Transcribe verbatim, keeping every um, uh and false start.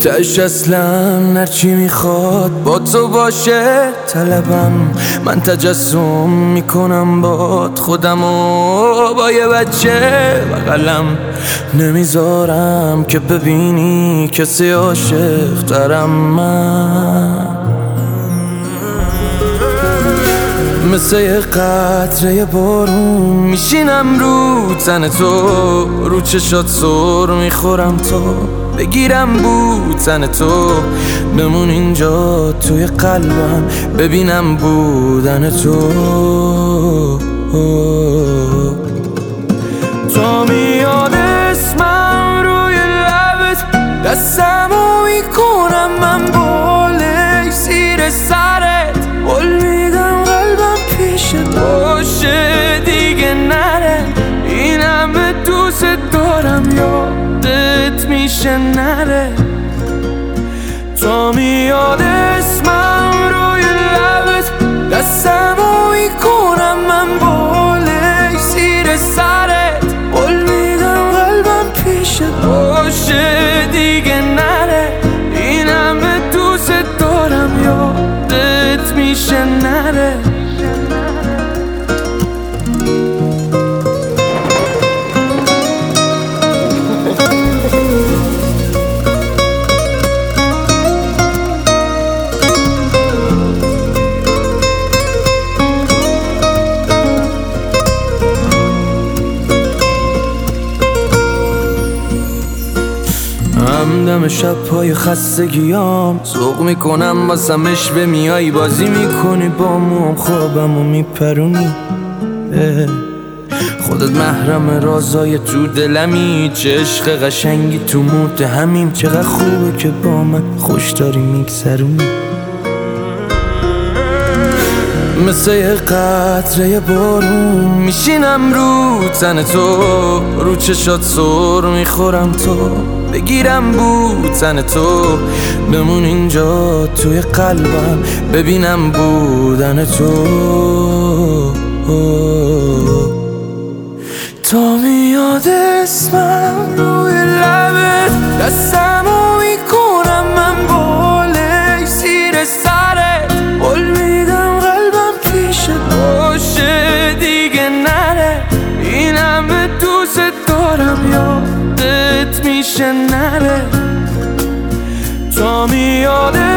تش اصلا هرچی میخواد با تو باشه طلبم. من تجسم میکنم باد خودمو با یه بچه بغلم. نمیذارم که ببینی کسی عاشق ترم. من مثل یه قطره بارون میشینم رو تن تو، رو چشات سر میخورم تو بگیرم بودن تو، بمون اینجا توی قلبم ببینم بودن تو. تو میاد اسمم روی لبت، دستمو میکنم من بالای زیر سرت، قول میدم قلبم پیشت باشه دیگه نره. این همه دوست دارم یادت میشه نره. تو میاد اسمم روی لبت، دستمو میکنم من بالای زیر سرت، قول میدم قلبم پیشت باشه دیگه نره. این همه دوست دارم یادت میشه نره. همدم شب پای خستگیام سوق میکنم واسمش به میای بازی میکنی با موام خوابمو میپرونی. خودت محرم رازای تو دلمی، چه عشق قشنگی تو موت همیم. چقدر خوبه که با من خوش داری میگذرونی. مثل یه قطره بارون میشینم رو تن تو، رو چشات سر میخورم تو بگیرم بودن تو، بمون اینجا توی قلبم ببینم بودن تو. تو میاد اسمم روی لبت، دستمو میکنم من بالای زیر سرت، قول میدم قلبم پیشت باشه دیگه نره. این همه دوست دارم یادت میشه نره. تو میاد